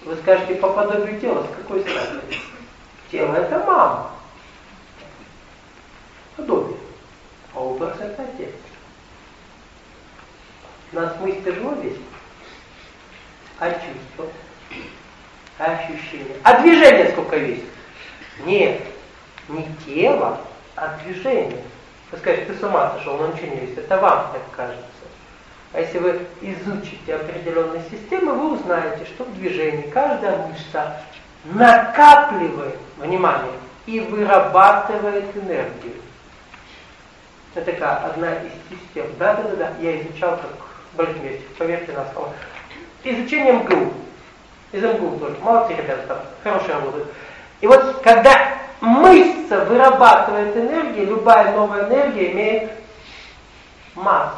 Вы скажете, по подобию тела, с какой стати? Тело это мама. Подобие. А образ это отец. Нас мысль тяжело весит. А чувство? А ощущение? А движение сколько весит? Нет, не тело, а движение. Вы скажете, ты с ума сошел, но ничего не весит. Это вам так кажется. А если вы изучите определенные системы, вы узнаете, что в движении каждая мышца накапливает, внимание, и вырабатывает энергию. Это такая одна из систем. Да, я изучал как балетмейстер, поверьте на слово. Изучение МГУ. Из МГУ тоже. Молодцы ребята там, хорошая работа. И вот когда мышца вырабатывает энергию, любая новая энергия имеет массу.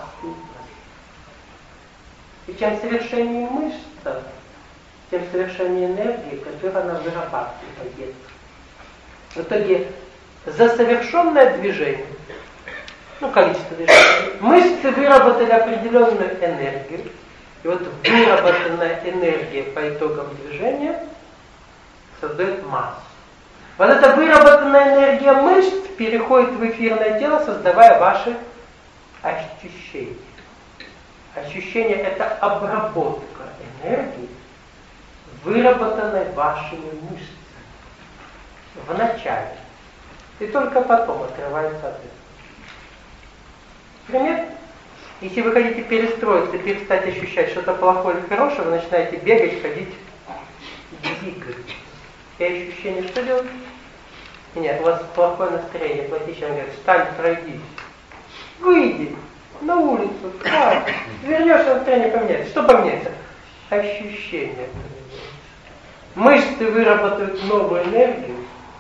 И чем совершеннее мышца, тем совершеннее энергии, которую она вырабатывает. В итоге за совершенное движение, количество движений, мышцы выработали определенную энергию. И вот выработанная энергия по итогам движения создает массу. Вот эта выработанная энергия мышц переходит в эфирное тело, создавая ваши ощущения. Ощущение – это обработка энергии, выработанной вашими мышцами в начале. И только потом открывается ответ. Пример? Если вы хотите перестроиться, перестать ощущать что-то плохое или хорошее, вы начинаете бегать, ходить, двигать. И ощущение что делать? Нет, у вас плохое настроение, платите, он говорит, встань, пройдись. Выйди на улицу, встань, вернешься, настроение поменяется. Что поменяется? Ощущение поменяется. Мышцы выработают новую энергию.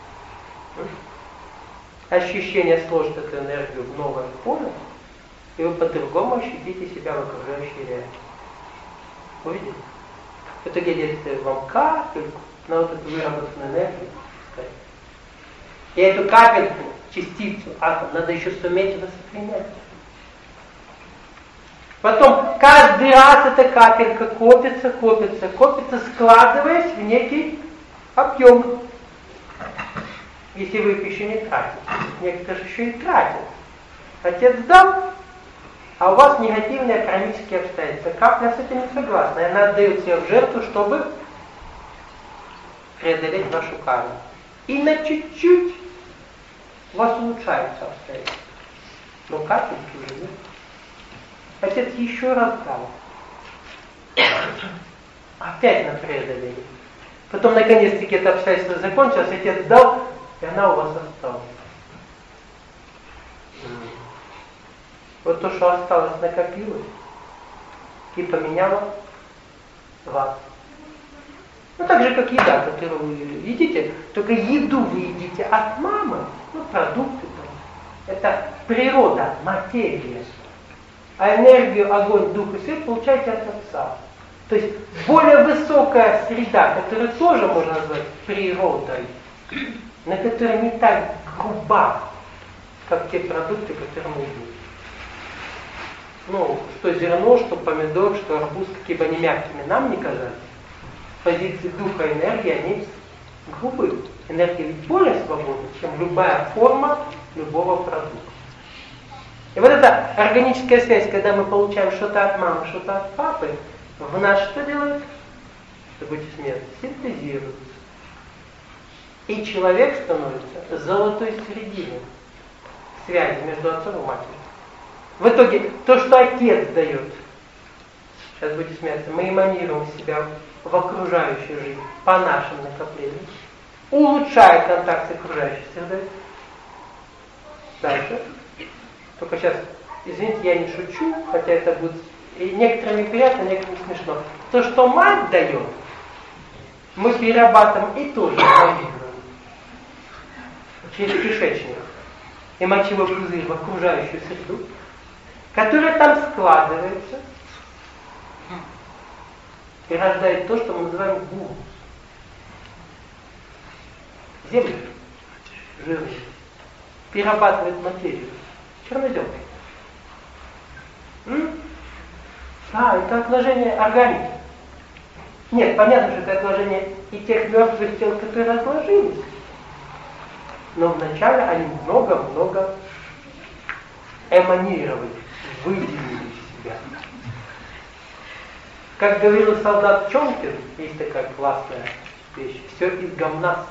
Ощущение сложит эту энергию в новое поле, и вы по-другому ощутите себя в окружающей реальности. Увидите? В итоге действует вам капельку на вот эту выработанную энергию. И эту капельку, частицу, атом, надо еще суметь воспринять. Потом каждый раз эта капелька копится, складываясь в некий объем. Если вы их еще не тратите. Некоторые же еще и тратят. Отец дал, а у вас негативные кармические обстоятельства. Капля с этим не согласна. И она отдает себя в жертву, чтобы преодолеть вашу карму. И на чуть-чуть у вас улучшаются обстоятельства. Но капельки уже нет. Отец еще раз дал. Опять на преодоление. Потом наконец-таки это обстоятельство закончилось, отец дал, и она у вас осталась. Вот то, что осталось, накопилось и поменяло вас. Так же, как еда, которую вы едите, только еду вы едите от мамы, продукты там. Это природа, материя. А энергию, огонь, дух и свет получаете от отца. То есть более высокая среда, которую тоже можно назвать природой, на которой не так груба, как те продукты, которые мы едим. Что зерно, что помидор, что арбуз, какие бы они мягкими нам не казались, с позиции духа и энергии они грубые. Энергия ведь более свободна, чем любая форма любого продукта. И вот эта органическая связь, когда мы получаем что-то от мамы, что-то от папы, в нас что делает? Будьте смелы, синтезируется. И человек становится золотой серединой связи между отцом и матерью. В итоге, то, что отец дает, сейчас будете смеяться, мы эманируем себя в окружающую жизнь по нашим накоплениям, улучшая контакт с окружающей средой. Дальше. Только сейчас, извините, я не шучу, хотя это будет и некоторым неприятно, некоторым смешно. То, что мать дает, мы перерабатываем и тоже эманируем через кишечник и мочевой пузырь в окружающую среду, которая там складывается и рождает то, что мы называем гумус. Земля жирная перерабатывает материю. Чернозем. Да, это отложение органики. Нет, понятно, что это отложение и тех мертвых тел, которые разложились. Но вначале они много-много эманировали, выделили из себя. Как говорил солдат Чонкин, есть такая классная вещь, все из говна.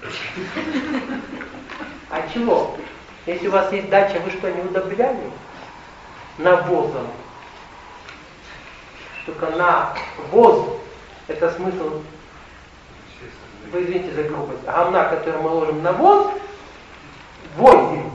А чего? Если у вас есть дача, вы что, не удобряли навозом? Только навоз, это смысл, вы извините за грубость, говна, который мы ложим на воз, возим.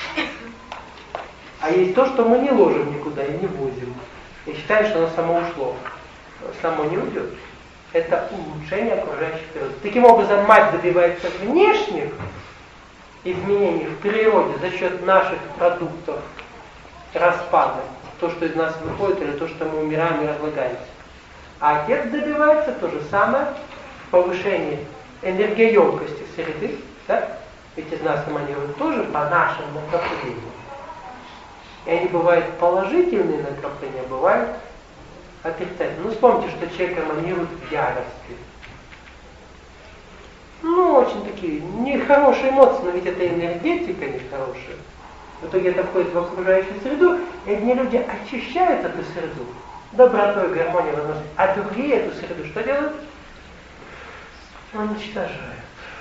А есть то, что мы не ложим никуда и не возим. И считаем, что оно само ушло. Само не уйдет. Это улучшение окружающей природы. Таким образом, мать добивается внешних изменений в природе за счет наших продуктов распада. То, что из нас выходит, или то, что мы умираем и разлагаемся. А отец добивается то же самое в повышении энергоемкости среды. Да? Ведь из нас эманируют тоже по нашим накоплениям. И они бывают положительные накопления, бывают отрицательные. Ну, вспомните, что человек эманирует в ярости. Ну, очень такие нехорошие эмоции, но ведь это энергетика нехорошая. В итоге это входит в окружающую среду, и одни люди очищают эту среду, добротой, гармонией выносят, а другие эту среду что делают? Уничтожают.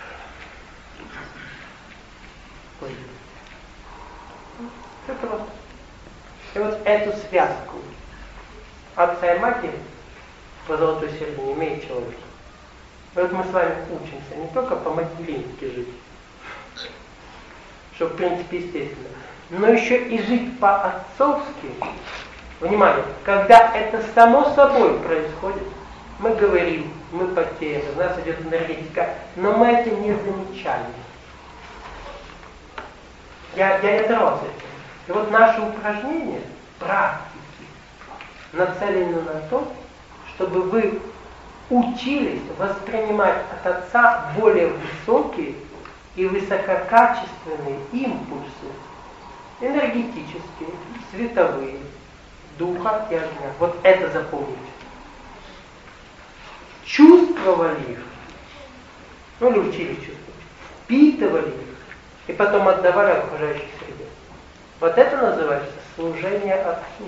Все просто. И вот эту связку отца и матери по золотой середине имеет человек. И вот мы с вами учимся не только по-матерински жить, что в принципе естественно, но еще и жить по-отцовски. Внимание, когда это само собой происходит, мы говорим, мы потеем, у нас идет энергетика, но мы это не замечали. Я не оторвался. И вот наши упражнения, практики, нацелены на то, чтобы вы учились воспринимать от Отца более высокие и высококачественные импульсы, энергетические, световые, духа и огня. Вот это запомните. Чувствовали их, ну или учились чувствовать, впитывали их и потом отдавали окружающей среде. Вот это называется служение Отцу.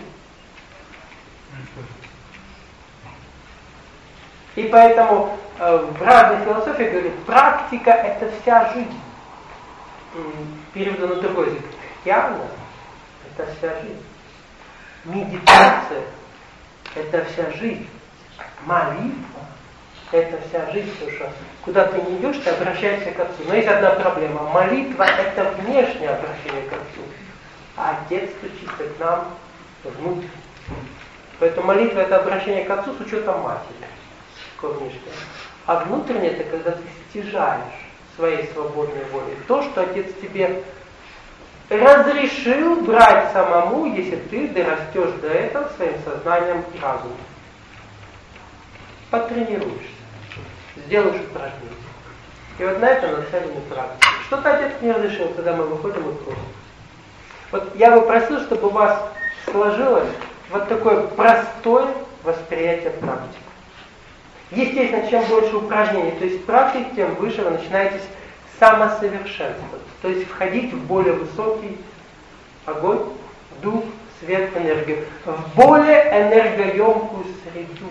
И поэтому в разных философиях говорят, практика это вся жизнь. Переводу на другой язык. Явно это вся жизнь. Медитация это вся жизнь. Молитва это вся жизнь, потому что куда ты не идешь, ты обращаешься к Отцу. Но есть одна проблема. Молитва это внешнее обращение к Отцу. А Отец стучится к нам внутрь. Поэтому молитва это обращение к Отцу с учетом матери. Внешнее. А внутреннее это когда ты стяжаешь своей свободной волей то, что Отец тебе разрешил брать самому, если ты дорастешь до этого своим сознанием и разумом. Потренируешься, сделаешь упражнение. И вот на это нацелены практики. Что-то Отец мне разрешил, когда мы выходим и просим. Вот я бы просил, чтобы у вас сложилось вот такое простое восприятие практики. Естественно, чем больше упражнений, то есть практик, тем выше вы начинаете самосовершенствовать. То есть входить в более высокий огонь, дух, свет, энергию. В более энергоемкую среду.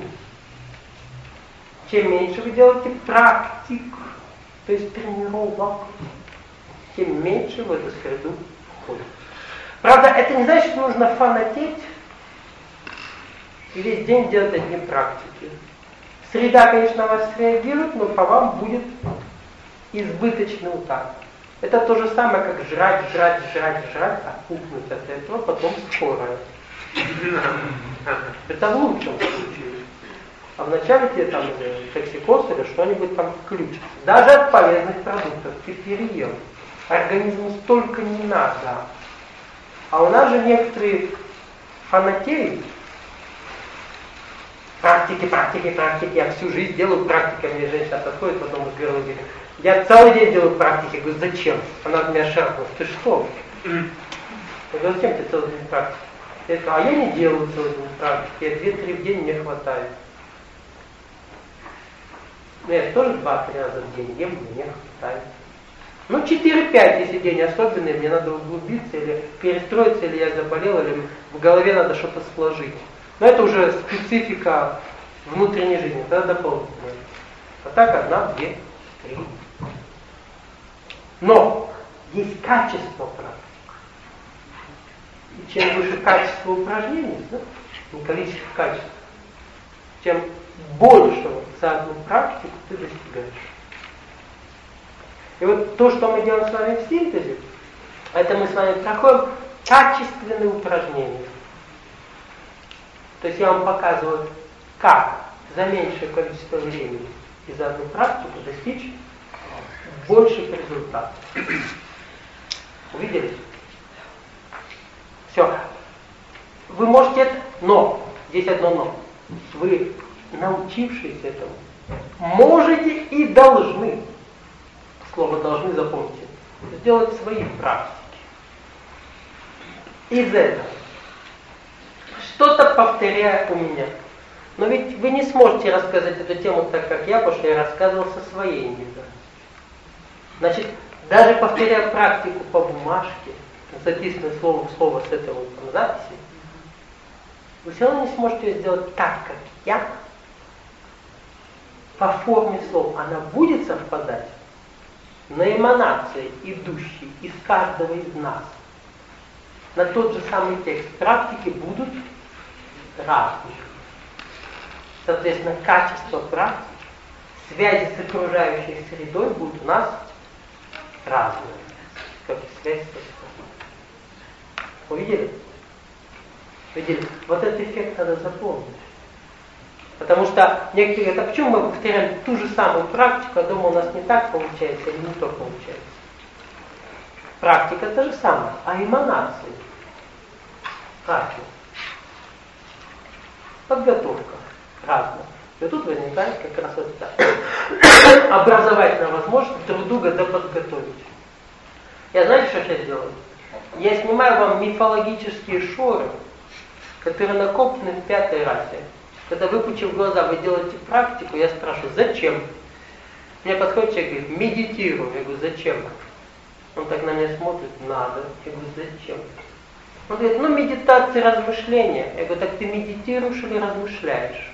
Чем меньше вы делаете практик, то есть тренировок, тем меньше в эту среду входит. Правда, это не значит, что нужно фанатеть и весь день делать одни практики. Среда, конечно, вас реагирует, но по вам будет избыточный удар. Это то же самое, как жрать, а пухнуть от этого, потом скорая. Это в лучшем случае. А вначале тебе там токсикоз или что-нибудь там включится. Даже от полезных продуктов ты переел. Организму столько не надо. А у нас же некоторые фанатеют. Практики. Я всю жизнь делаю практиками. Мне женщина подходит, потом разговаривает, говорит, я целый день делаю практики. Я говорю, зачем? Она от меня шаркнула. Ты что? Я говорю, зачем тебе целый день практики? Я говорю, а я не делаю целый день практики. Я 2-3 в день мне хватает. Я тоже 2-3 раза в день ем, мне хватает. Ну, 4-5, если день особенный, мне надо углубиться или перестроиться, или я заболел, или в голове надо что-то сложить. Но это уже специфика внутренней жизни, тогда дополнительно. А так 1, 2, 3. Но есть качество практики. И чем выше качество упражнений, да, не количество, качество, тем большего за одну практику ты достигаешь. И вот то, что мы делаем с вами в синтезе, это мы с вами проходим качественные упражнения. То есть я вам показываю, как за меньшее количество времени и за одну практику достичь больших результатов. Увидели? Все. Вы можете это, но, здесь одно но. Вы, научившись этому, можете и должны, слово должны запомните, сделать свои практики. Из этого. Что-то повторяя у меня. Но ведь вы не сможете рассказать эту тему так, как я, потому что я рассказывал со своей индивидуальностью. Значит, даже повторяя практику по бумажке, записанную слово в слово с этого записи, вы все равно не сможете ее сделать так, как я, по форме слов. Она будет совпадать, но эманации, идущие из каждого из нас, на тот же самый текст практики будут разные. Соответственно, качество практики, связи с окружающей средой будут у нас разные, как и связь с Господом. Увидели? Видели? Вот этот эффект надо запомнить. Потому что некоторые говорят, а почему мы повторяем ту же самую практику, а дома у нас не так получается или не то получается? Практика та же самая, а эманации разные. Подготовка разная. И тут возникает как раз вот эта образовательная возможность друг друга доподготовить. Я знаете, что сейчас делаю? Я снимаю вам мифологические шоры, которые накоплены в 5-й расе. Когда, выпучив глаза, вы делаете практику, я спрашиваю, зачем? Мне подходит человек и говорит, медитирую. Я говорю, зачем? Он так на меня смотрит, надо. Я говорю, зачем? Он говорит, ну медитация, размышления. Я говорю, так ты медитируешь или размышляешь?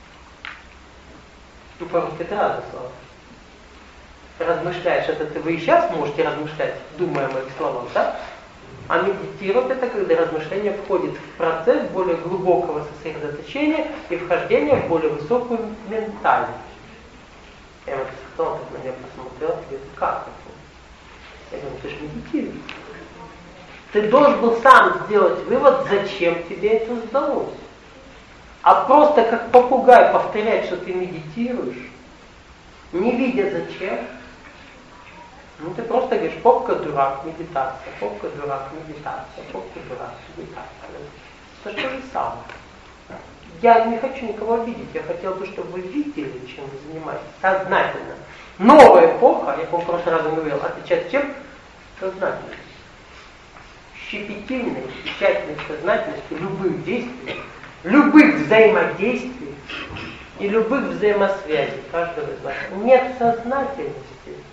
Ну, по-русски это разные слова. Размышляешь, это вы и сейчас можете размышлять, думая о моих словах, да? А медитировать это когда размышление входит в процесс более глубокого сосредоточения и вхождения в более высокую ментальность. Я ему сказал, как на меня посмотрел, и говорит, как это? Я говорю, ты же медитируешь. Ты должен был сам сделать вывод, зачем тебе это сдалось. А просто как попугай повторять, что ты медитируешь, не видя зачем, ну ты просто говоришь, попка дурак, медитация, попка дурак, медитация, попка дурак, медитация. Это что же самое? Я не хочу никого обидеть, я хотел бы, чтобы вы видели, чем вы занимаетесь, сознательно. Новая эпоха, я, по-моему, в прошлый раз говорил, отличается чем? Сознательность. Щепетильной, тщательной сознательностью любых действий, любых взаимодействий и любых взаимосвязей каждого из вас. Нет сознательности,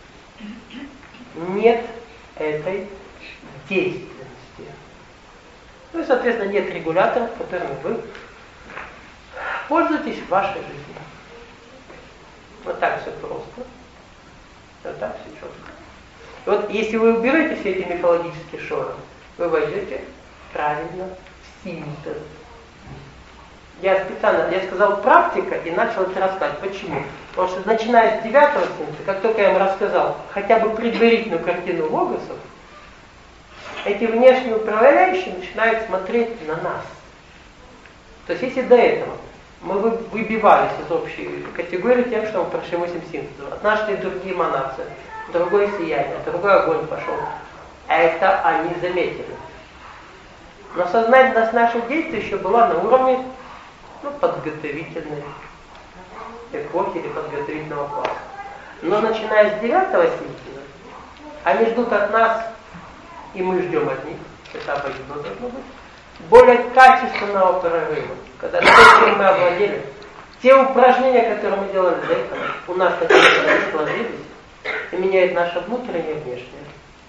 нет этой действенности. Ну и, соответственно, нет регуляторов, которыми вы пользуетесь в вашей жизни. Вот так все просто. Вот так все четко. И вот если вы уберете все эти мифологические шоры, вы войдете правильно в синтез. Я сказал практика и начал это рассказывать. Почему? Потому что начиная с 9-го синтеза, как только я им рассказал хотя бы предварительную картину логосов, эти внешние управляющие начинают смотреть на нас. То есть если до этого мы выбивались из общей категории тем, что мы прошли 8 синтезов, от нас шли другие эманации, другое сияние, другой огонь пошел. Это они заметили. Но сознательность наших действий еще была на уровне подготовительной эпохи или подготовительного класса. Но начиная с 9-го синтеза, они ждут от нас, и мы ждем от них, это обоюдно должно быть, более качественного прорыва. Когда то, чем мы овладели, Те упражнения, которые мы делали до этого, у нас наконец-то сложились и меняют наше внутреннее и внешнее.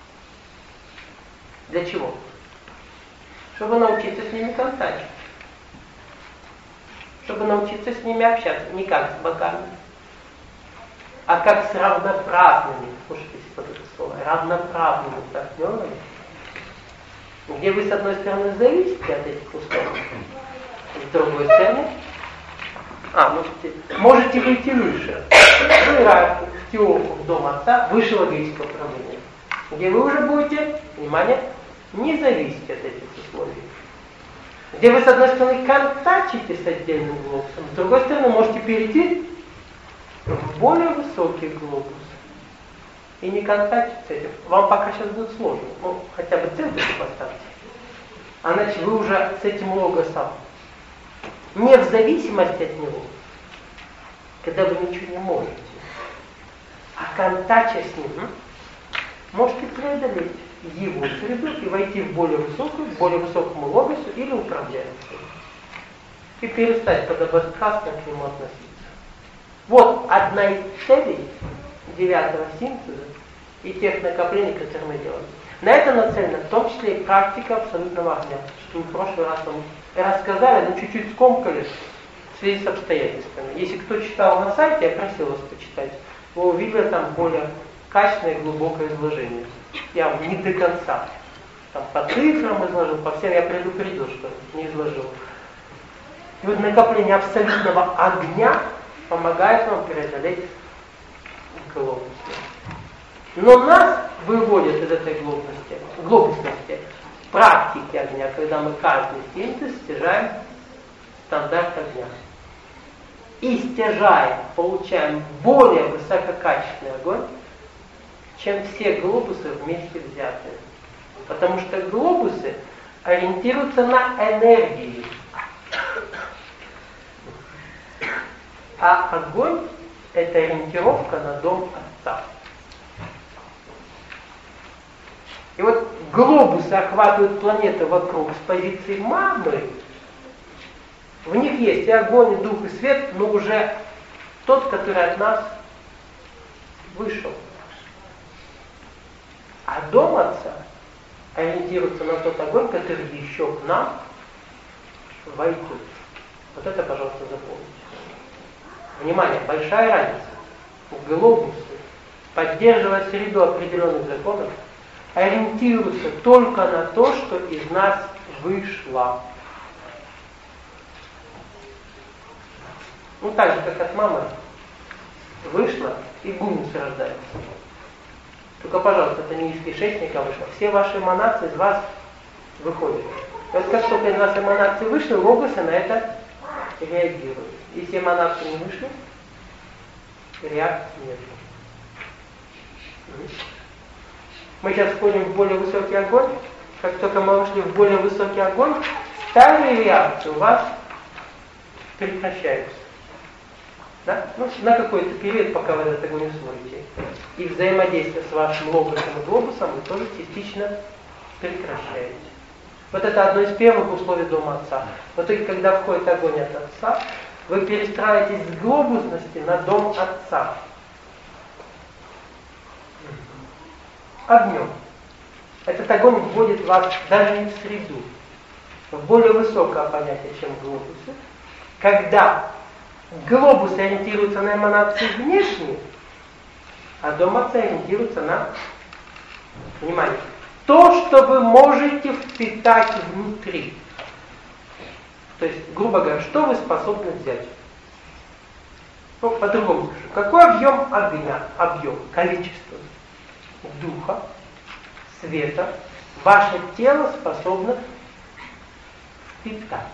Для чего? Чтобы научиться с ними контактировать. Чтобы научиться с ними общаться. Не как с богами, а как с равноправными, слушайте вот это слово, равноправными партнерами, где вы с одной стороны зависите от этих условий, с другой стороны, можете выйти выше. В теорию в дом отца, выше логического управления, где вы уже будете, внимание, не зависеть от этих условий. Где вы с одной стороны контактите с отдельным глобусом, с другой стороны можете перейти в более высокий глобус и не контактить с этим. Вам пока сейчас будет сложно, хотя бы цель поставьте. А значит вы уже с этим логосом не в зависимости от него, когда вы ничего не можете, а контактя с ним можете преодолеть его среду и войти в более высокому логосу или управляемую. И перестать подобострастно к нему относиться. Вот одна из целей 9-го синтеза и тех накоплений, которые мы делаем. На это нацелена в том числе и практика абсолютного огня, что мы в прошлый раз вам рассказали, но чуть-чуть скомкали в связи с обстоятельствами. Если кто читал на сайте, я просил вас почитать, вы увидели там более качественное и глубокое изложение. Я не до конца. Там по цифрам изложил, по всем я предупредил, что не изложил. И вот накопление абсолютного огня помогает вам преодолеть глупости. Но нас выводят из этой глупости практики огня, когда мы каждый синтез стяжаем стандарт огня. И стяжаем, получаем более высококачественный огонь, чем все глобусы вместе взятые. Потому что глобусы ориентируются на энергию. А огонь – это ориентировка на дом Отца. И вот глобусы охватывают планеты вокруг с позиции мамы. В них есть и огонь, и дух, и свет, но уже тот, который от нас вышел. А дом Отца ориентируется на тот огонь, который еще к нам войдет. Вот это, пожалуйста, запомните. Внимание, большая разница. Глобусы, поддерживая среду определенных законов, ориентируются только на то, что из нас вышло. Так же, как от мамы вышло, и гумус рождается. Только, пожалуйста, это не из кишечника вышло. Все ваши эманации из вас выходят. И вот как только из вас эманации вышли, логосы на это реагируют. Если эманации не вышли, реакции нет. Мы сейчас входим в более высокий огонь. Как только мы вышли в более высокий огонь, старые реакции у вас прекращаются. Да? На какой-то период, пока вы этот огонь усвоите. И взаимодействие с вашим логосом и глобусом вы тоже частично прекращаете. Вот это одно из первых условий дома Отца. В итоге, когда входит огонь от Отца, вы перестраиваетесь с глобусности на дом Отца. Огнем. Этот огонь вводит вас даже не в среду, в более высокое понятие, чем глобусы. Когда глобусы ориентируются на эманации внешние, а дом Отца ориентируется на, внимание, то, что вы можете впитать внутри. То есть, грубо говоря, что вы способны взять. По-другому скажу. Какой объем огня, количество духа, света ваше тело способно впитать.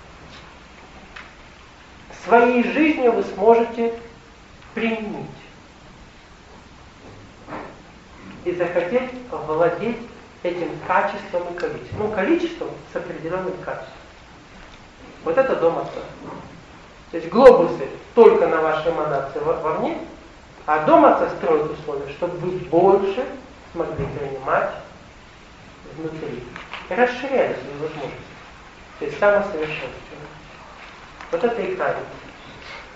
Своей жизнью вы сможете применить и захотеть овладеть этим качеством и количеством. Количеством с определенным качеством. Вот это дом Отца. То есть глобусы только на вашей эманации вовне, а дом Отца строит условия, чтобы вы больше смогли принимать внутри. И расширяли свои возможности. То есть самосовершенствование. Вот это и правильно.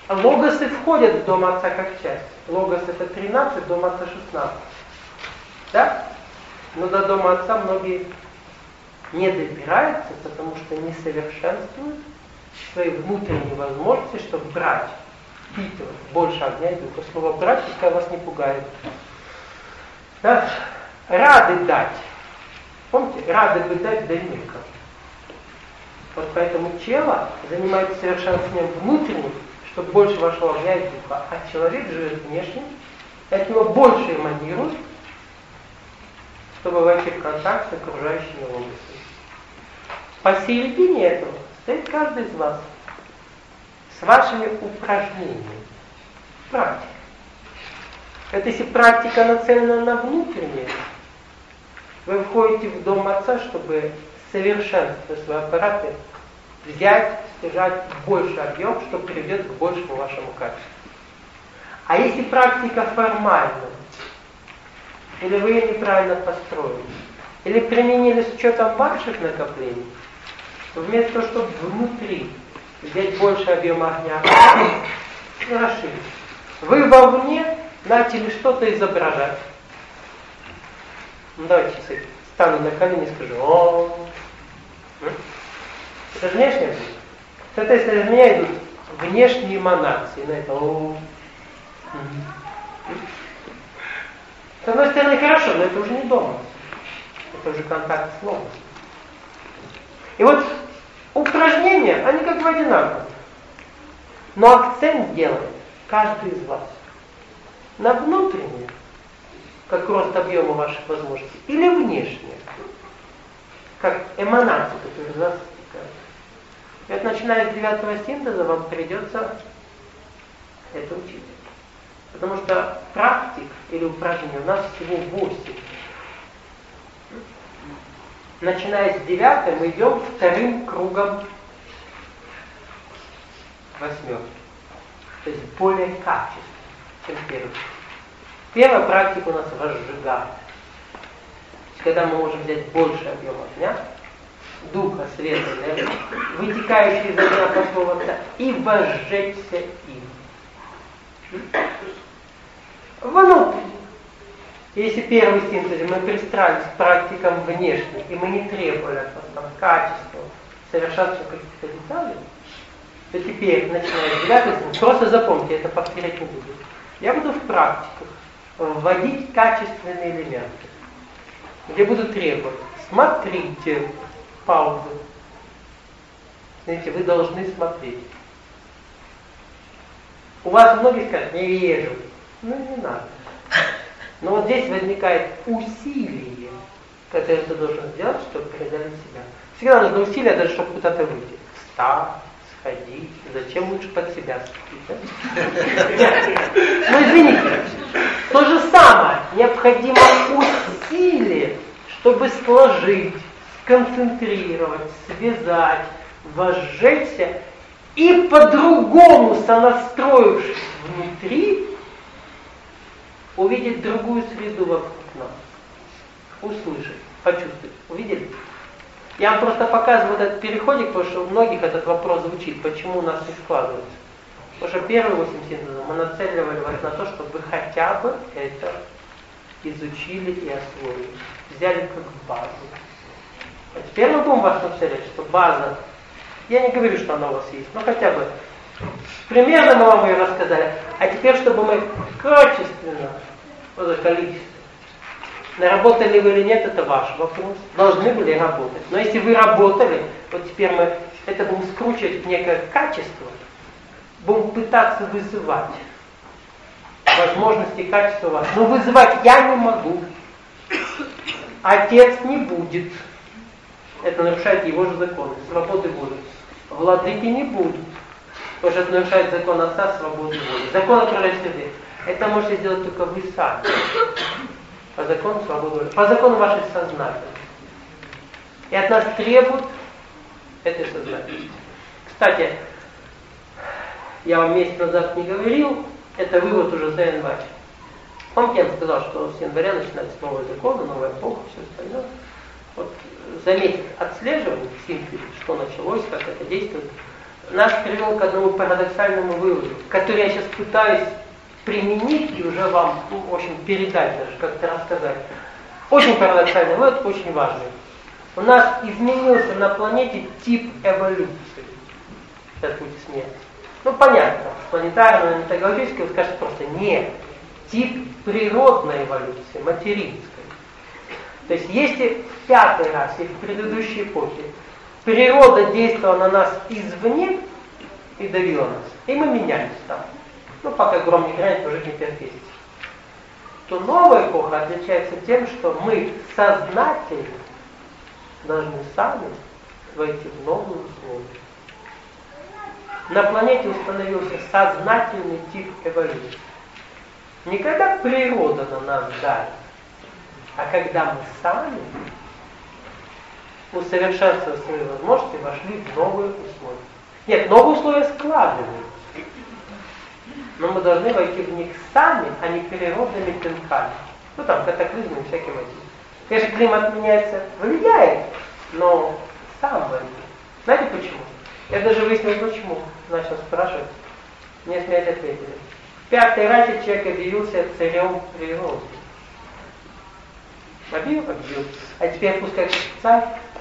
Логосы входят в дом Отца как часть. Логос это 13, дом Отца 16. Да? Но до дома Отца многие не добираются, потому что не совершенствуют свои внутренние возможности, чтобы брать, впитывать больше огня и духа. Слово брать, пускай вас не пугает. Да? Рады дать. Помните, рады бы дать дальникам. Вот поэтому тело занимается совершенствованием внутренним, чтобы больше вошло огня и духа. А человек живет внешним, и от него больше эманирует, чтобы войти в контакт с окружающими логосами. Посередине этого стоит каждый из вас с вашими упражнениями. Практика. Это если практика нацелена на внутреннее, вы входите в дом Отца, чтобы совершенствуя свои аппараты, взять, стяжать больше объем, что приведет к большему вашему качеству. А если практика формальна, или вы ее неправильно построили, или применили с учетом ваших накоплений, то вместо того, чтобы внутри взять больше объема огня, расширить, вы вовне начали что-то изображать. Ну давайте стану на колени и скажу: о. Это же внешнее будет. Соответственно, из меня идут внешние эманации на это. О. С одной стороны хорошо, но это уже не дома. Это уже контакт с логосом. И вот упражнения, они как бы одинаковые. Но акцент делает каждый из вас на внутреннее, как рост объема ваших возможностей, или внешнее, как эманацию, которая из вас стекает. И вот начиная с 9-го синтеза вам придется это учить. Потому что практик или упражнений у нас всего 8. Начиная с 9 мы идем вторым кругом 8. То есть более качественно, чем первый. Первая практика у нас возжигает. Когда мы можем взять больше объема огня, духа, света, энергии, вытекающие из огня по слову Отца, и возжечься им. Внутрь. Если первый синтез мы пристрались к практикам внешним, и мы не требовали от вас там качества, совершенства каких-то деталей, то теперь, начиная с 9 синтеза, просто запомните, это повторять не буду. Я буду в практиках вводить качественные элементы, где буду требовать: смотрите, паузу. Знаете, вы должны смотреть. У вас многие скажут: не вижу. Ну не надо. Но вот здесь возникает усилие, которое ты должен сделать, чтобы преодолеть себя. Всегда нужно усилие, даже чтобы куда-то выйти. Встать, сходить. Зачем лучше под себя сходить? Ну извините. То же самое. Необходимо усилие, чтобы сложить, сконцентрировать, связать, возжечься и по-другому, сонастроившись внутри, увидеть другую среду вокруг нас. Услышать, почувствовать. Увидели? Я вам просто показываю этот переходик, потому что у многих этот вопрос звучит, почему у нас не складывается. Потому что первые 8 синтезов мы нацеливали вас на то, чтобы вы хотя бы это изучили и освоили. Взяли как базу. А теперь мы будем вас нацеливать, что база, я не говорю, что она у вас есть, но хотя бы примерно мы вам ее рассказали. А теперь, чтобы мы качественно, вот это количество, наработали вы или нет, это ваш вопрос. Должны были работать. Но если вы работали, вот теперь мы это будем скручивать в некое качество, будем пытаться вызывать возможности и качества вас. Но вызывать я не могу. Отец не будет. Это нарушает его же законы. Свободы воли. Владыки не будут. Потому что это нарушает закон Отца, свободы воли. Закон окружающей среды. Это можете сделать только вы сами. По закону свободы воли. По закону вашей сознательности. И от нас требуют этой сознательности. Кстати, я вам месяц назад не говорил, это вывод уже за январь. Помните, я сказал, что с января начинается новый закон, новая эпоха, все остальное. Вот за месяц отслеживания, синтеза, что началось, как это действует, нас привел к одному парадоксальному выводу, который я сейчас пытаюсь применить и уже вам, в общем, передать даже, как-то рассказать. Очень парадоксальный вывод, очень важный. У нас изменился на планете тип эволюции. Сейчас будет смеяться. Ну, понятно, планетарная, метагалактическая, вы скажете просто нет. Тип природной эволюции, материнской. То есть, если в пятой расе, в предыдущей эпохе, природа действовала на нас извне и давила нас, и мы менялись там. Ну, пока гром не грянет, уже не терпеть. То новая эпоха отличается тем, что мы сознательно должны сами войти в новые условия. На планете установился сознательный тип эволюции. Не когда природа на нас давит, а когда мы сами, усовершенствуя свои возможности, вошли в новые условия. Нет, новые условия складываются. Но мы должны войти в них сами, а не природными пинками. Ну там, катаклизмы и всякие войти. Конечно, климат меняется, влияет, но сам войти. Знаете почему? Я даже выяснил, почему. Начал спрашивать. Мне смеять ответили. В пятой расе человек объявился царем природы. Объявил? А теперь пускай царь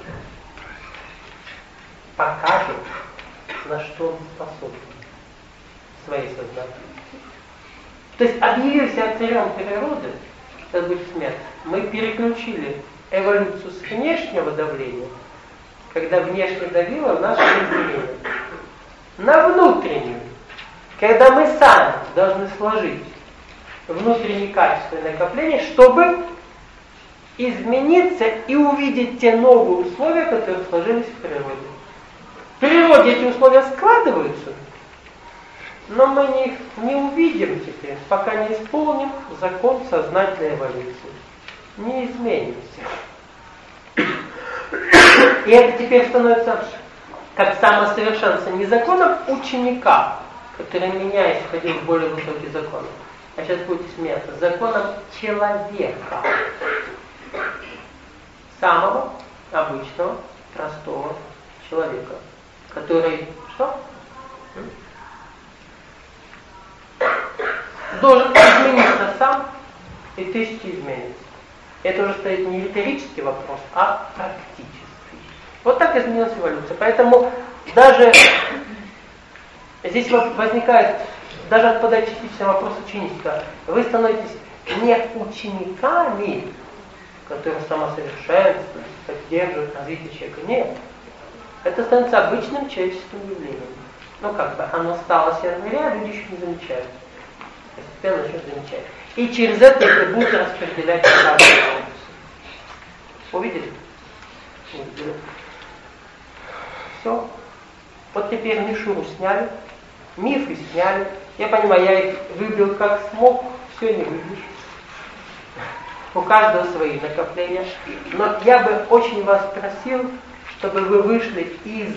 покажет, на что он способен. Своей сознательностью. То есть объявился царем природы, сейчас будет смерть. Мы переключили эволюцию с внешнего давления, когда внешне давило наше изменение, на внутреннюю, когда мы сами должны сложить внутренние качества и накопления, чтобы измениться и увидеть те новые условия, которые сложились в природе. В природе эти условия складываются, но мы их не увидим теперь, пока не исполним закон сознательной эволюции. Не изменимся. И это теперь становится как самосовершенствование не законом ученика, который, меняясь, входил в более высокий закон, а сейчас будете смеяться, законом человека. Самого обычного, простого человека, который что? Должен измениться сам, и тысячи изменится. Это уже стоит не риторический вопрос, а практический. Вот так изменилась эволюция. Поэтому даже здесь возникает, даже отпадает частично вопрос ученичества. Вы становитесь не учениками, которые самосовершенствуют, поддерживают развитие человека. Нет. Это становится обычным человеческим явлением. Ну как бы оно стало серым, а люди еще не замечают. Постепенно начнут замечать. И через это будут распределять каждую функцию. Увидели? Увидели. Все. Вот теперь мишуру сняли, мифы сняли. Я понимаю, я их выбил как смог, все не выбьешь. У каждого свои накопления. Но я бы очень вас просил, чтобы вы вышли из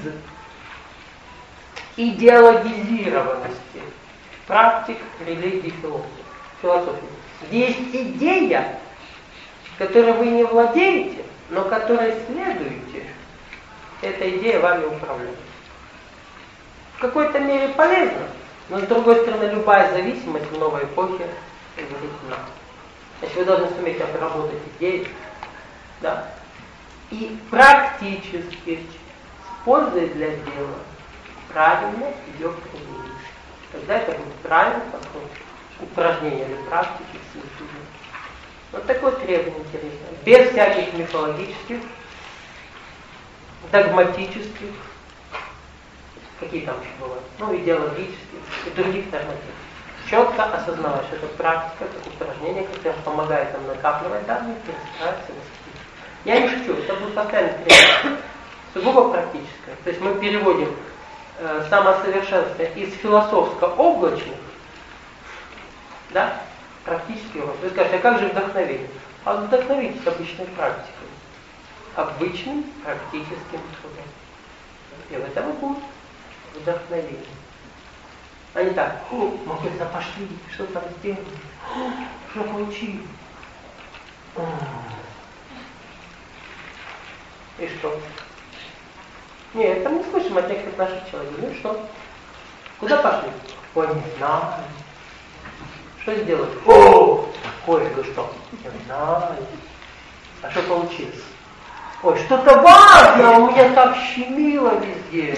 идеологизированности практик, религии, философии. Где есть идея, которой вы не владеете, но которой следуете, эта идея вами управляет. В какой-то мере полезно, но с другой стороны любая зависимость в новой эпохе вредна. Значит, вы должны суметь обработать идеи, да? И практически, с пользой для дела, правильно ее применить. Тогда это будет правильный подход упражнения или практики в смысле. Вот такое требование интересное. Без всяких мифологических, догматических, какие там еще бывают, ну, идеологических и других нормативов. Четко осознавать, что это практика, это упражнение, которое помогает нам накапливать данные, перестраиваться и воспитывать. Я не шучу, это будет постоянно требование. Сугубо практическое. То есть мы переводим самосовершенствование из философско-облачных, да, практический урок. Вы скажете, а как же вдохновение? А вдохновитесь обычной практикой. Обычным практическим трудом. И в этом и будет вдохновение. А не так, мы куда-то пошли, что там сделали, что получили. И что? Нет, это мы слышим от некоторых наших человек. Ну что? Куда пошли? Ой, не знаю. Что сделать? О! Ой, ну что? Не знаю. А что получилось? Ой, что-то важное, у меня так щемило везде.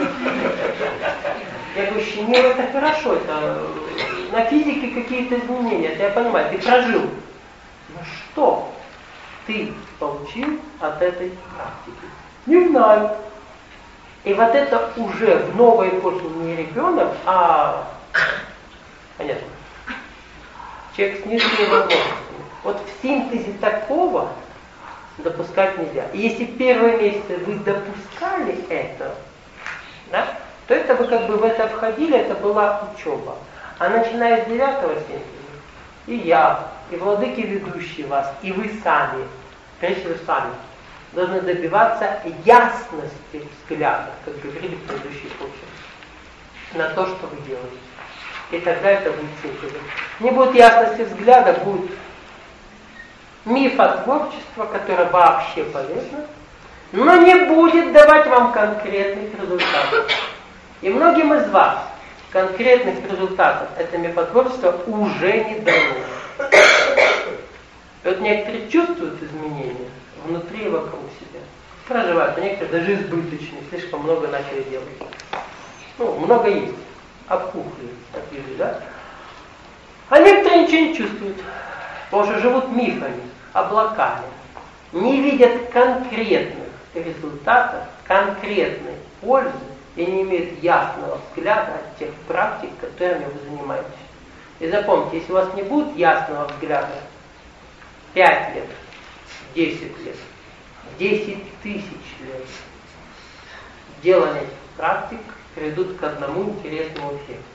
Я говорю, щемило это хорошо, это на физике какие-то изменения, это я понимаю, ты прожил. Но что ты получил от этой практики? Не знаю. И вот это уже в новой эпохе не ребенок, а понятно. Человек с низкими возможностями. Вот в синтезе такого допускать нельзя. И если первые месяцы вы допускали это, да, то это вы как бы в это входили, это была учеба. А начиная с 9-го синтеза, и я, и владыки, ведущие вас, и вы сами, прежде всего сами, должны добиваться ясности взгляда, как говорили в предыдущей эпохе, на то, что вы делаете. И тогда это будет синтезом. Не будет ясности взгляда, будет мифотворчество, которое вообще полезно, но не будет давать вам конкретных результатов. И многим из вас конкретных результатов это мифотворчество уже не дано. И вот некоторые чувствуют изменения внутри и вокруг себя. Проживают, а некоторые даже избыточные, слишком много начали делать. Ну, много есть. Опухли, так вижу, да? А некоторые ничего не чувствуют, потому что живут мифами, облаками, не видят конкретных результатов, конкретной пользы и не имеют ясного взгляда от тех практик, которыми вы занимаетесь. И запомните, если у вас не будет ясного взгляда 5 лет, 10 лет, 10 тысяч лет делания этих практик приведут к одному интересному эффекту.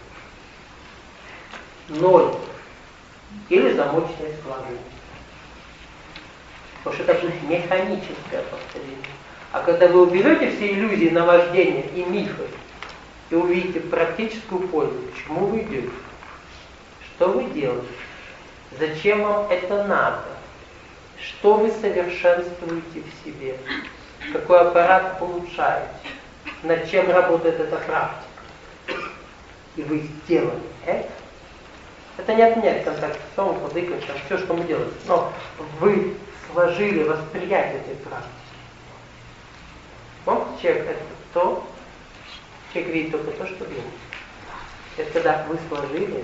0. Или замочное складывание. Потому что это будет механическое повторение. А когда вы уберете все иллюзии, наваждения и мифы, и увидите практическую пользу, к чему вы идете, что вы делаете, зачем вам это надо, что вы совершенствуете в себе, какой аппарат улучшаете, над чем работает эта практика, и вы сделали это не отменяет контакт с Томом, Владыкой, все, что мы делаем, но вы сложили восприятие этой практики. Помните, человек это то, человек видит только то, что видит. Это когда вы сложили,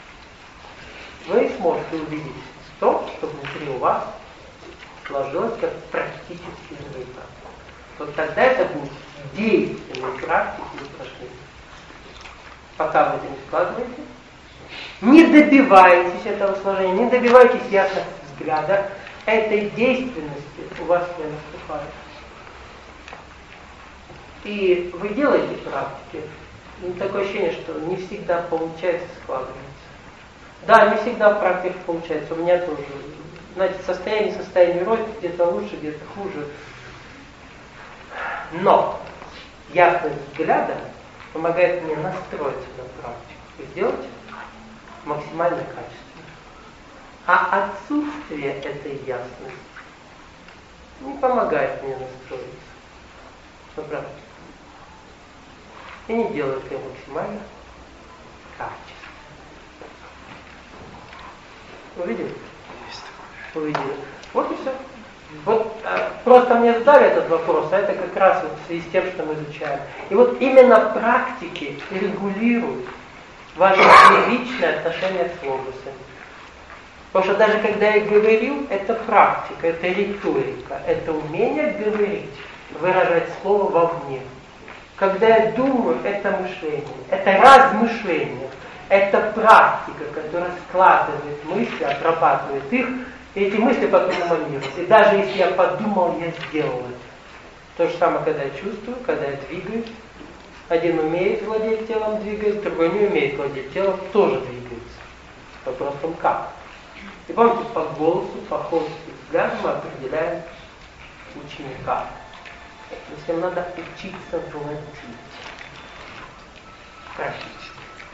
вы сможете увидеть то, что внутри у вас сложилось как практический результат. Вот тогда это будет действенной практикой и упражнением. Пока вы это не складываете, не добиваетесь этого сложения, не добиваетесь ясности взгляда, этой действенности у вас не наступает. И вы делаете практики, и такое ощущение, что не всегда получается складываться. Да, не всегда в практиках получается, у меня тоже. Знаете, состояние рост, где-то лучше, где-то хуже. Но ясность взгляда помогает мне настроиться на практику и сделать максимально качественно. А отсутствие этой ясности не помогает мне настроиться на практику. И не делает ее максимально качественно. Увидели? Увидели. Вот и все. Вот просто мне задали этот вопрос, а это как раз вот в связи с тем, что мы изучаем. И вот именно практики регулируют ваше первичное отношение с логосом. Потому что даже когда я говорю, это практика, это риторика, это умение говорить, выражать слово вовне. Когда я думаю, это мышление, это размышление, это практика, которая складывает мысли, обрабатывает их, и эти мысли потом эманируют. И даже если я подумал, я сделал это. То же самое, когда я чувствую, когда я двигаюсь. Один умеет владеть телом, двигается, другой не умеет владеть телом, тоже двигается. Вопросом как? И помните, по голосу, по холосту и взгляду мы определяем ученика. То есть им надо учиться владеть. Практически.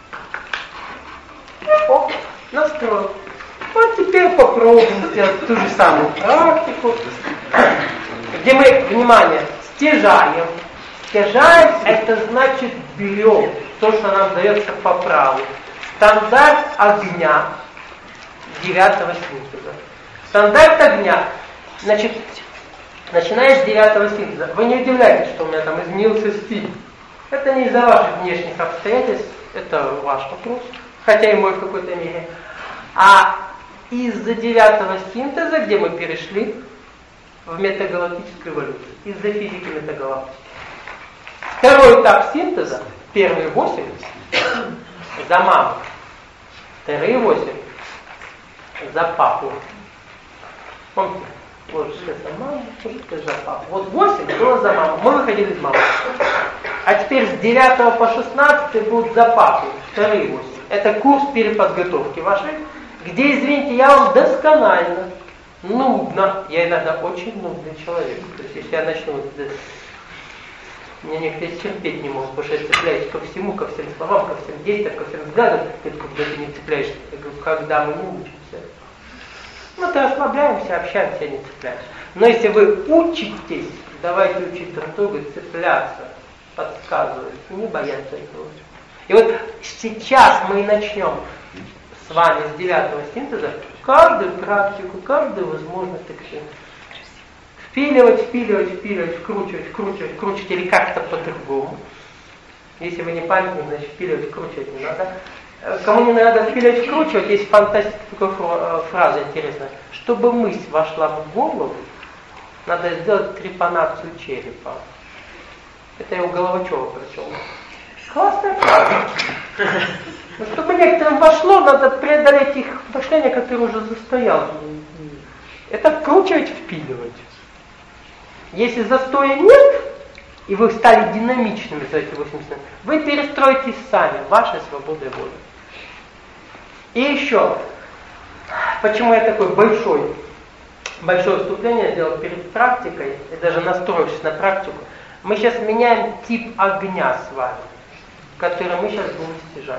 О, настроил. Вот теперь попробуем сделать ту же самую практику, где мы, внимание, стяжаем Стяжаем, это значит берем то, что нам дается по праву. Стандарт огня 9-го синтеза. Стандарт огня, значит, начиная с 9-го синтеза. Вы не удивляйтесь, что у меня там изменился стиль. Это не из-за ваших внешних обстоятельств, это ваш вопрос, хотя и мой в какой-то мере. А из-за 9-го синтеза, где мы перешли в метагалактическую эволюцию, из-за физики метагалактики. Второй этап синтеза, первые 8 за маму, вторые 8 за папу. Помните? Вот что за маму, что за папу. Вот 8 было за маму, мы выходили из мамы. А теперь с 9 по 16 будут за папу, вторые 8. Это курс переподготовки вашей, где, извините, я вам досконально, нудно, я иногда очень нудный человек. То есть если я начну, меня некоторые терпеть не могут, потому что я цепляюсь ко всему, ко всем словам, ко всем действиям, ко всем взглядам. Это когда ты не цепляешься, я говорю, когда мы не учимся. Ну, то расслабляемся, общаемся, не цепляемся. Но если вы учитесь, давайте учить друг друга цепляться, подсказывать, не бояться этого. И вот сейчас мы и начнем с вами с 9-го синтеза каждую практику, каждую возможность впиливать, вкручивать, или как-то по-другому. Если вы не памятник, значит впиливать, вкручивать не надо. Кому не надо впиливать, вкручивать, есть фантастическая фраза интересная. Чтобы мысль вошла в голову, надо сделать трепанацию черепа. Это я у Головачева прочел. Классная фраза. Но чтобы некоторым вошло, надо преодолеть их мышление, которое уже застоялось. Это вкручивать, впиливать. Если застоя нет, и вы стали динамичными за эти 80 лет, вы перестроитесь сами, вашей свободой воли. И еще, почему я такое большое вступление сделал перед практикой, и даже настроившись на практику, мы сейчас меняем тип огня с вами, который мы сейчас будем стяжать.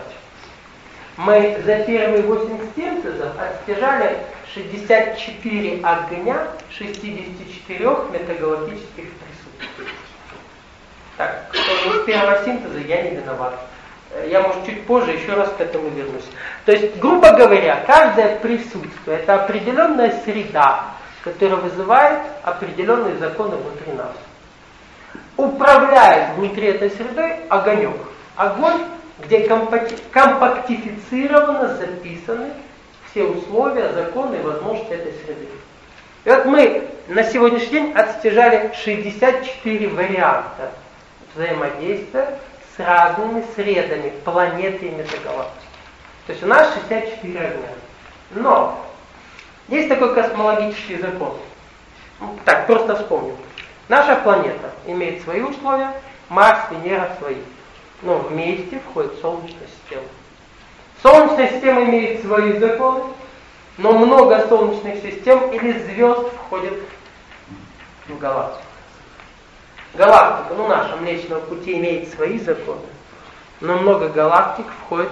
Мы за первые 8 синтезов отстяжали 64 огня 64 метагалактических присутствий. Так, кто из первого синтеза, я не виноват. Я, может, чуть позже еще раз к этому вернусь. То есть, грубо говоря, каждое присутствие – это определенная среда, которая вызывает определенные законы внутри нас. Управляет внутри этой среды огонек. Огонь, где компактифицированно записаны все условия, законы и возможности этой среды. И вот мы на сегодняшний день отстяжали 64 варианта взаимодействия с разными средами, планеты и метагалактики. То есть у нас 64 огня. Но есть такой космологический закон. Так, просто вспомним. Наша планета имеет свои условия, Марс, Венера свои. Но вместе входит Солнечная система. Солнечная система имеет свои законы, но много солнечных систем или звезд входит в галактику. Галактика, наша Млечного Пути имеет свои законы, но много галактик входит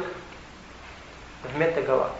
в метагалактику.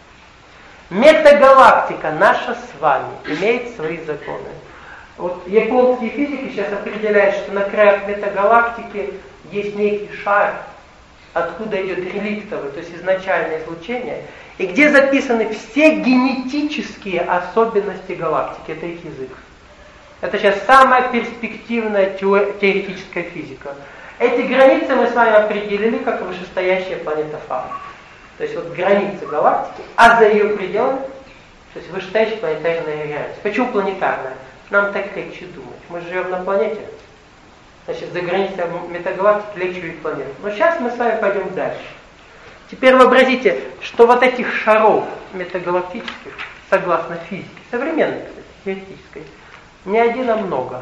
Метагалактика наша с вами имеет свои законы. Вот японские физики сейчас определяют, что на краях метагалактики есть некий шар, откуда идет реликтовое, то есть изначальное излучение, и где записаны все генетические особенности галактики. Это их язык. Это сейчас самая перспективная теоретическая физика. Эти границы мы с вами определили как вышестоящая планета Фау. То есть вот границы галактики, а за ее пределами, то есть вышестоящая планетарная реальность. Почему планетарная? Нам так легче думать. Мы живем на планете. Значит, за границей метагалактики легче видеть планету. Но сейчас мы с вами пойдем дальше. Теперь вообразите, что вот этих шаров метагалактических, согласно физике, современной, кстати, теоретической, не один, а много.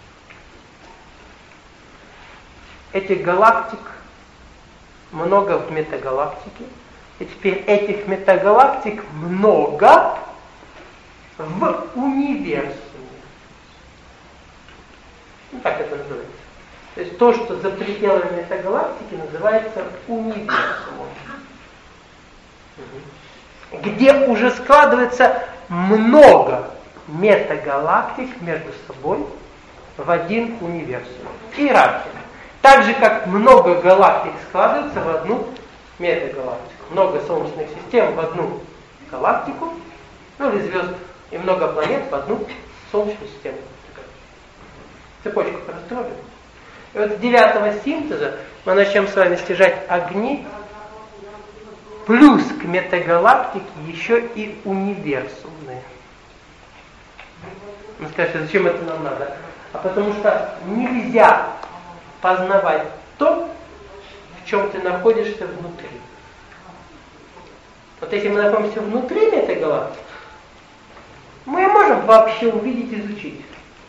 Этих галактик много в метагалактике. И теперь этих метагалактик много в универсуме. Так это называется. То есть то, что за пределами метагалактики, называется универсумом. Где уже складывается много метагалактик между собой в один универсум. Иерархия. Так же, как много галактик складываются в одну метагалактику. Много солнечных систем в одну галактику, ну или звезд, и много планет в одну солнечную систему. Цепочку простроили. И вот с 9-го синтеза мы начнем с вами стяжать огни, плюс к метагалактике еще и универсумные. Вы скажете, зачем это нам надо? А потому что нельзя познавать то, в чем ты находишься внутри. Вот если мы находимся внутри метагалактики, мы можем вообще увидеть, изучить.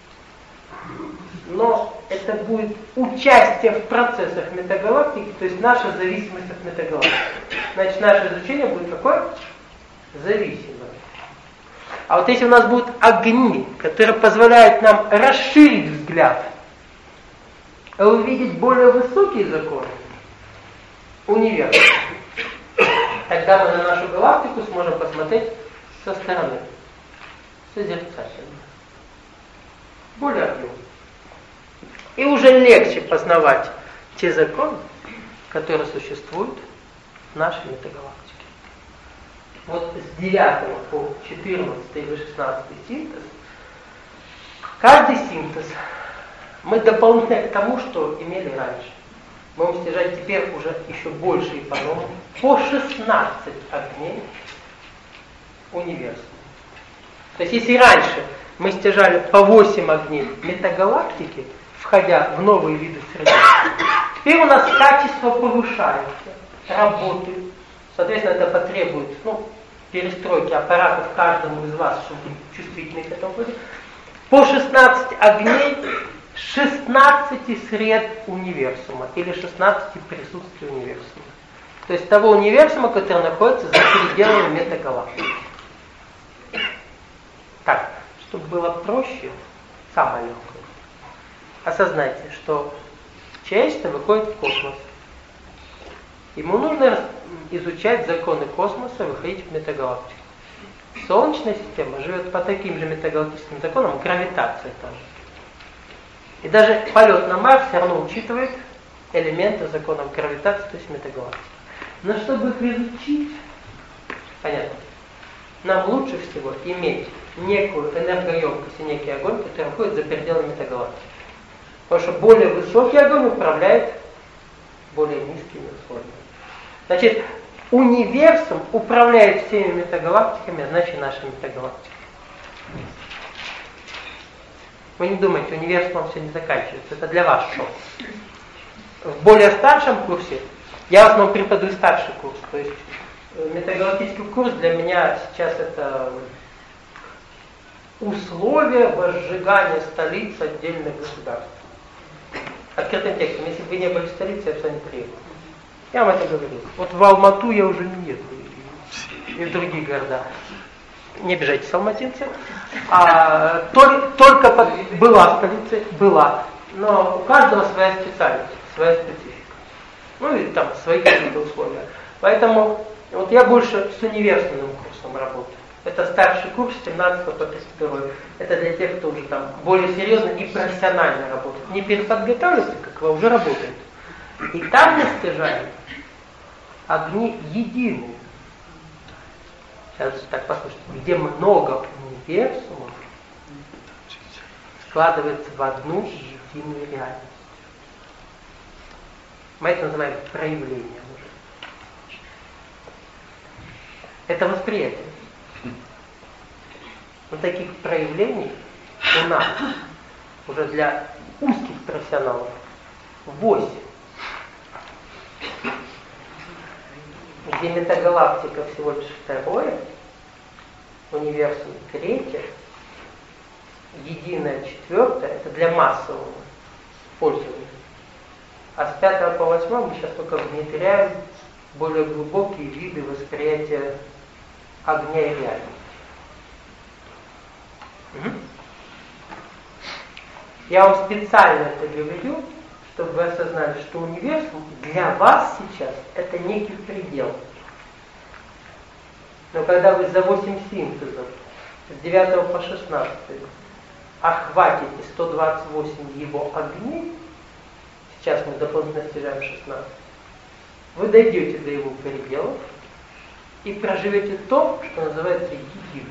Но это будет участие в процессах метагалактики, то есть наша зависимость от метагалактики. Значит, наше изучение будет какое? Зависимое. А вот если у нас будут огни, которые позволяют нам расширить взгляд, увидеть более высокие законы, универсум, тогда мы на нашу галактику сможем посмотреть со стороны, созерцательно, более объемно. И уже легче познавать те законы, которые существуют в нашей метагалактике. Вот с 9 по 14 или 16 синтез, каждый синтез мы дополнительно к тому, что имели раньше, будем стяжать теперь уже еще большие по-новому, по 16 огней универсума. То есть если раньше мы стяжали по 8 огней метагалактики, входя в новые виды среды, теперь у нас качество повышается, работы. Соответственно, это потребует перестройки аппаратов каждому из вас, чтобы быть чувствительны к этому. По 16 огней, 16 сред универсума или 16 присутствий универсума. То есть того универсума, который находится за пределами метагалактики. Так, чтобы было проще, самое легкое. Осознайте, что человечество выходит в космос. Ему нужно изучать законы космоса, выходить в метагалактику. Солнечная система живет по таким же метагалактическим законам, гравитация тоже. И даже полет на Марс все равно учитывает элементы законов гравитации, то есть метагалактики. Но чтобы их изучить, понятно, нам лучше всего иметь некую энергоемкость и некий огонь, который выходит за пределы метагалактики. Потому что более высокий огонь управляет более низкими условиями. Значит, универсум управляет всеми метагалактиками, а значит нашей метагалактикой. Вы не думайте, универсумом все не заканчивается. Это для вас шок. В более старшем курсе, я в основном преподаю старший курс, то есть метагалактический курс для меня сейчас это условия возжигания столиц отдельных государств. Открытым текстом. Если бы вы не были в столице, я бы сюда не приехал. Я вам это говорил. Вот в Алмату я уже не еду. И в другие города. Не обижайтесь, алматинцы. Только была столица, была. Но у каждого своя специальность, своя специфика. Ну и там свои какие-то условия. Поэтому вот я больше с универсальным курсом работаю. Это старший курс, 17 по 32. Это для тех, кто уже там более серьезно и профессионально работает. Не переподготавливается, как вы, уже работает. И там мы стяжаем огни единые. Сейчас так послушайте. Где много универсумов складывается в одну единую реальность. Мы это называем проявлением уже. Это восприятие. Но таких проявлений у нас уже для узких профессионалов 8. Где метагалактика всего лишь 2, универсум 3, единое 4, это для массового пользования. А с 5 по 8 мы сейчас только внедряем более глубокие виды восприятия огня и реальности. Я вам специально это говорю, чтобы вы осознали, что универсум для вас сейчас это некий предел. Но когда вы за 8 синтезов с 9 по 16 охватите 128 его огней, сейчас мы дополнительно стяжаем 16, вы дойдете до его пределов и проживете то, что называется единым.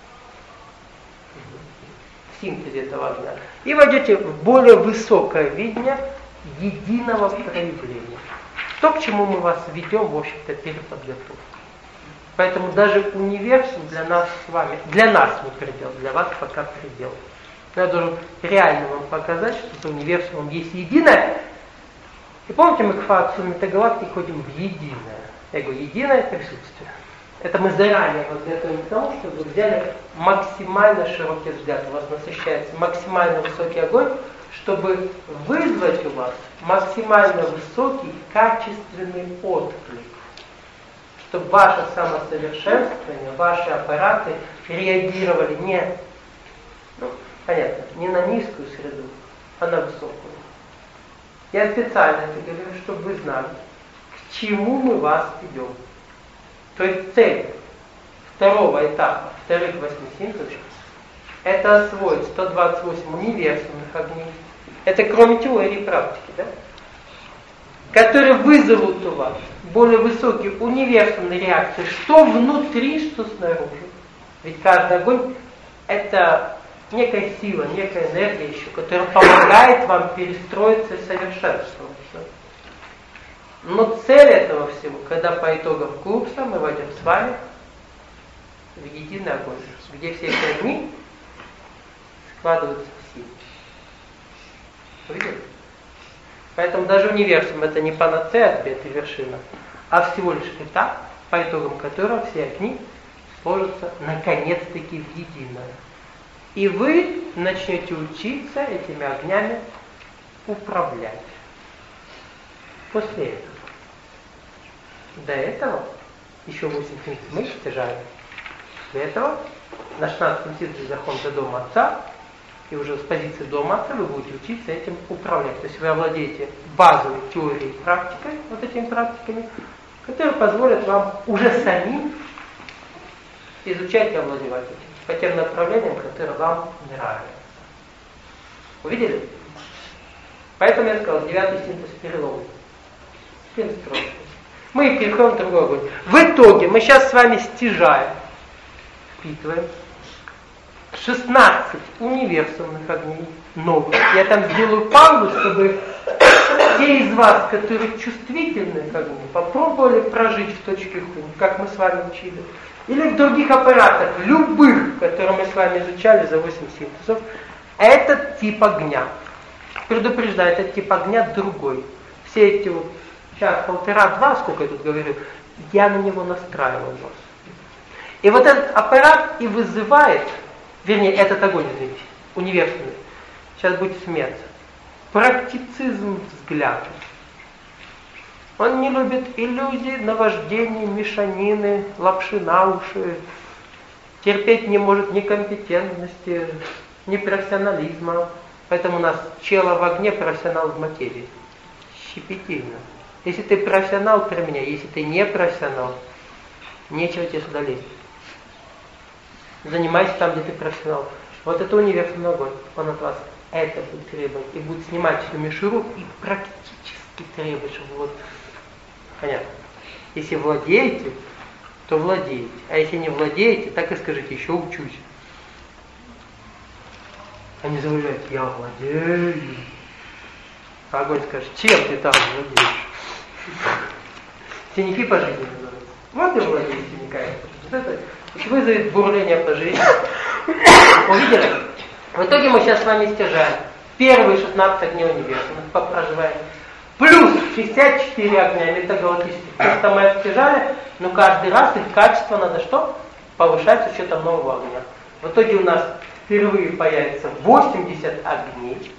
В синтезе этого огня. И войдете в более высокое видение единого проявления. То, к чему мы вас ведем, в общем-то, переподготовку. Поэтому даже универсум для нас с вами, для нас не предел, для вас пока предел. Я должен реально вам показать, что за универсумом есть единое. И помните, мы к факсу метагалактики ходим в единое. Я говорю, единое присутствие. Это мы заранее вот готовим к тому, чтобы вы взяли максимально широкий взгляд. У вас насыщается максимально высокий огонь, чтобы вызвать у вас максимально высокий качественный отклик. Чтобы ваше самосовершенствование, ваши аппараты реагировали не на низкую среду, а на высокую. Я специально это говорю, чтобы вы знали, к чему мы вас ведем. То есть цель второго этапа, вторых 8 синтезов, это освоить 128 универсальных огней. Это кроме теории и практики, да? Которые вызовут у вас более высокие универсальные реакции, что внутри, что снаружи. Ведь каждый огонь это некая сила, некая энергия еще, которая помогает вам перестроиться и совершенствоваться. Но цель этого всего, когда по итогам курса мы войдем с вами в единый огонь, где все эти огни складываются в силу. Видели? Поэтому даже универсум это не панацея от бед и вершина, а всего лишь этап, по итогам которого все огни сложатся наконец-таки в единое. И вы начнете учиться этими огнями управлять. После этого. До этого еще 8 синтез мы стяжаем. До этого на 16-м синтезе заходим до дома отца, и уже с позиции дома отца вы будете учиться этим управлять. То есть вы овладеете базовой теорией и практикой, вот этими практиками, которые позволят вам уже самим изучать и овладевать этим, по тем направлениям, которые вам нравятся. Увидели? Поэтому я сказал, 9-й синтез перелом. Перестроились. Мы переходим в другой огонь. В итоге мы сейчас с вами стяжаем, впитываем 16 универсальных огней новых. Я там сделаю паузу, чтобы те из вас, которые чувствительны к огню, попробовали прожить в точке Ху, как мы с вами учили. Или в других аппаратах, любых, которые мы с вами изучали за 8 синтезов, этот тип огня. Предупреждаю, этот тип огня другой. Все эти вот час, полтора-два, сколько я тут говорю, я на него настраивал вас. И вот этот аппарат и вызывает, вернее, этот огонь, извините, универсальный, сейчас будет смеяться, практицизм взгляда. Он не любит иллюзий, наваждений, мешанины, лапши на уши, терпеть не может некомпетентности, непрофессионализма. Поэтому у нас чело в огне, профессионал в материи. Щепетильно. Если ты профессионал, применяй. Если ты не профессионал, нечего тебе сюда лезть. Занимайся там, где ты профессионал. Вот это универсальный огонь. Он от вас это будет требовать. И будет снимать всю мишуру и практически требовать, чтобы вот... Понятно. Если владеете, то владеете. А если не владеете, так и скажите, еще учусь. А не заявляйте, я владею. А огонь скажет, чем ты там владеешь? Синяки по жизни называются. Вот и владеешь синяками. Вот это вызовет бурление по жизни. Увидели? В итоге мы сейчас с вами стяжаем первые 16 огней универсальных по проживанию. Плюс 64 огня метагалактических. То, что мы стяжали, но каждый раз их качество надо что? Повышать с учетом нового огня. В итоге у нас впервые появится 80 огней.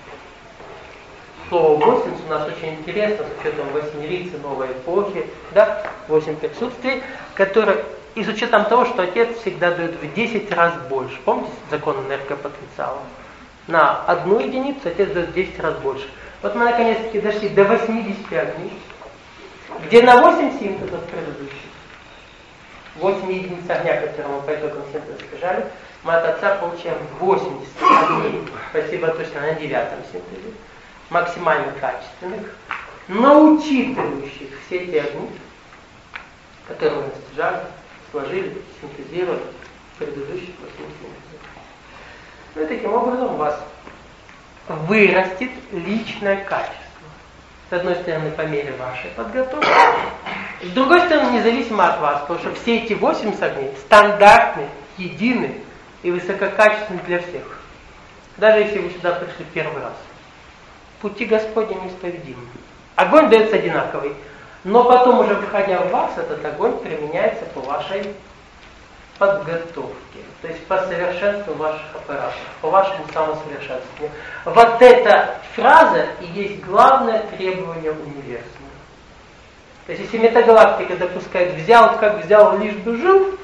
Слово 80 у нас очень интересно, с учетом восьмерицы новой эпохи, да, 8 присутствий, которые, и с учетом того, что Отец всегда дает в 10 раз больше. Помните закон энергопотенциала? На одну единицу Отец дает в 10 раз больше. Вот мы наконец-таки дошли до 80 огней, где на 8 синтезов предыдущих, 8 единиц огня, которые мы по итогам синтеза стяжали, мы от Отца получаем 80 огней. Спасибо точно на 9-м синтезе. максимально качественных, но учитывающих все эти огни, которые мы достижали, сложили, синтезировали в предыдущих 8 синтезах. Ну и таким образом у вас вырастет личное качество. С одной стороны, по мере вашей подготовки, с другой стороны, независимо от вас, потому что все эти 80 огней стандартны, едины и высококачественны для всех. Даже если вы сюда пришли первый раз. Пути Господни неисповедимы. Огонь дается одинаковый, но потом уже входя в вас, этот огонь применяется по вашей подготовке, то есть по совершенству ваших аппаратов, по вашему самосовершенствованию. Вот эта фраза и есть главное требование универсума. То есть если метагалактика допускает «взял, как взял, лишь бы жил»,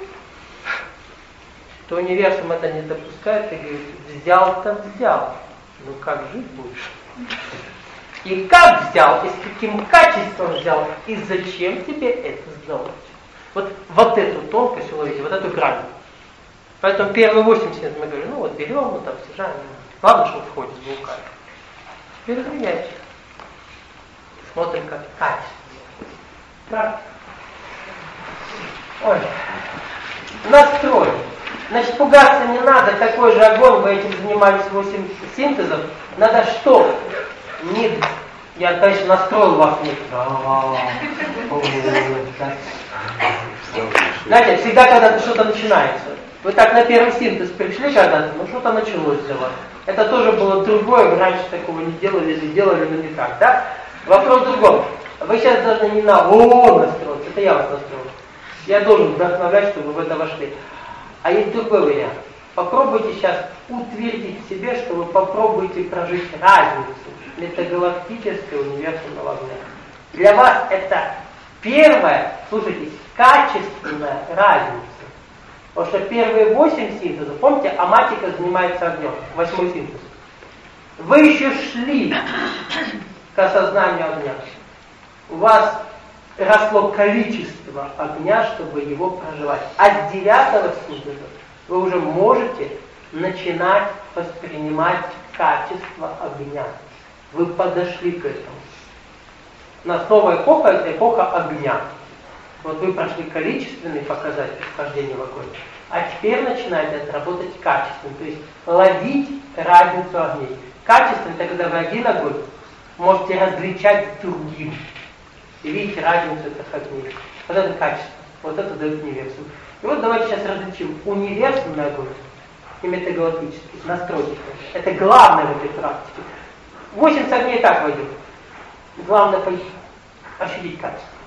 то универсум это не допускает и говорит «взял-то взял, ну как жить будешь?» И как взял, и с каким качеством взял, и зачем тебе это сдалось. Вот эту тонкость уловите, вот эту грань. Поэтому первые 80 мы говорим, ну вот берем, ну там сажаем. Главное, что входит с вулкана. Теперь изменяйте. Смотрим как качество. Практика. Ой. Настрой. Значит, пугаться не надо, такой же огонь, вы этим занимались 8 синтезов. Надо что? Нет. Я, конечно, настроил вас нет. Знаете, всегда, когда что-то начинается, вы так на первый синтез пришли когда-то, ну что-то началось для вас. Это тоже было другое, вы раньше такого не делали или делали, но не так, да? Вопрос в другом. Вы сейчас должны не на настроиться, это я вас настроил. Я должен вдохновлять, чтобы вы в это вошли. А есть другой вариант. Попробуйте сейчас утвердить в себе, что вы попробуете прожить разницу метагалактического универсального огня. Для вас это первая, слушайтесь, качественная разница. Потому что первые 8 синтезов, помните, аматика занимается огнем, 8-й синтез. Вы еще шли к осознанию огня. У вас росло количество огня, чтобы его проживать. А с 9-го синтеза вы уже можете начинать воспринимать качество огня. Вы подошли к этому. У нас новая эпоха – это эпоха огня. Вот вы прошли количественный показатель вхождения в огонь, а теперь начинаете работать качественно, то есть ловить разницу огней. Качественно – это когда вы один огонь можете различать с другим. И видите разницу этих огней. Вот это качество, вот это дает универсум. И вот давайте сейчас различим универсумный огонь и метагалактический. Настройки. Это главное в этой практике. 80 огней так войдет. Главное ощутить качество.